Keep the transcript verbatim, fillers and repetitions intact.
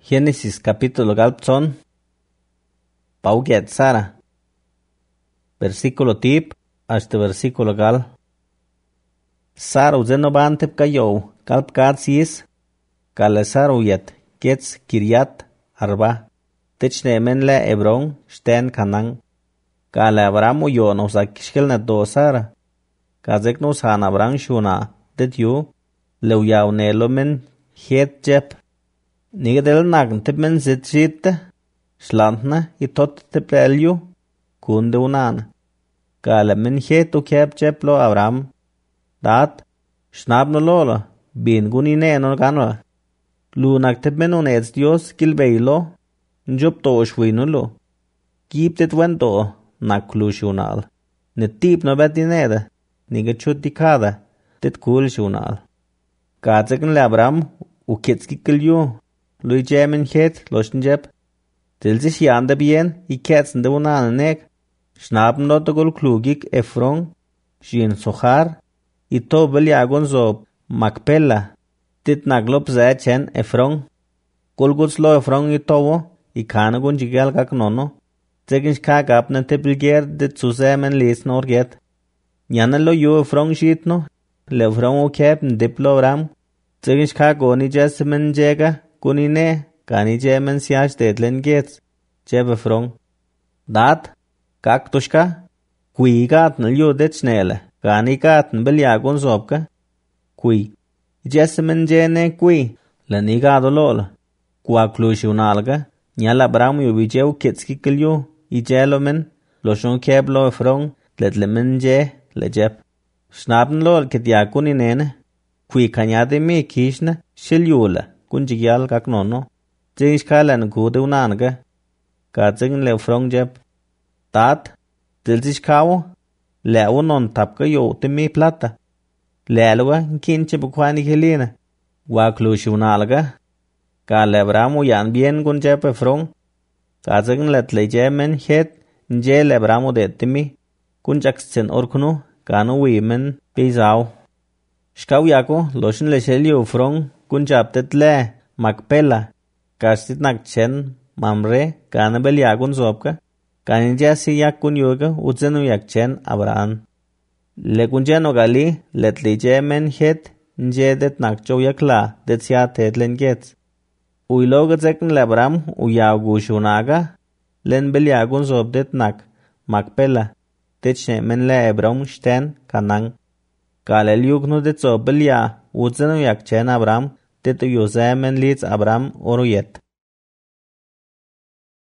Génesis capítulo galpson. Pauget Sara. Versículo tip hasta versículo gal. Sara uzeno bantep kayo kalp katsis kale saruyet gets Kiryat Arba. Tichne men le Hebron sten kanang. Kale Abraham uyo no sakishkel na do Sara. Kazek no san Abraham shuna dit yu leuyaw nelo men het jep. Nigedel nagn tip men zit zit slantna i tot tip elju kunde unan. Kale men het u kep jep lo Abraham. Dat snab no lola bin guni ne no ganwa. Lunak tip men unets Dios kilbeilo njob to shwino lo. Gibt et wento naklu shunal. Ne tip no betinede niga chutikada tit kul shunal. Kazekn le Abraham u kitski kilju lui jemen het loschen jeb. Til sich jande bien i ketsen de unanek. Schnaben no de gol klugik Efron shin sochar i to beljagon zob Makpela. Tit naglop zachen Efron. Golguts lo Efron i towo i kanagun jigel kak nono. Zeginch kak apnen tepilger dit zusammen lesen orget. Nyanel lo yo Efron shitno. Le Efron o kep ndiplo ram. Zeginch kak oni jesmen jega kunine kani jemen siach dedlen gets. Jeb Efron. Dat kak tushka kui gatn lyo det snele. Kani gatn beljagon zobka. Kui. Jesmen jene kui. Lani gado lola. Kwa klushunalga. Nyala Abraham yu bijeu kitski kilyo. I jelomen. Loshon keblo Efron. Letlemen je lejep. Schnaben lol kitiakuni nene. Kui kanyade mi kishna shilyula. Kunjigyal kak nono. Jinsh kalan kude unanga. Kazing le Efron jep. Tat. Dilzish kawo. Lewo non tapka yo te mi plata. Lelwa kinche bukwani helina. Waklushunalga. Kale Abraham yan bien gun jep Efron. Kazing let le jemen het nje le Abraham de timi. Kunjaksen orkunu kanu wimen bizau. Shkaw yako loshin le shelio Efron kunjaptet le Makpela. Kastit nakchen mamre kanabel yagun zopka. Kanija si yakun yoga uzenu yakchen Abraham. Le kunjeno gali let le jemen het nje det nakcho yakla det siat hetlen gets. Uiloga zekn le Abraham uyagu shunaga len bel yagun zopdet nak Makpela. Techne men le Hebron sten kanang. Kalel yugnu det zobel ya uzenu yakchen Abraham det uyozemen litz Abraham oruyet.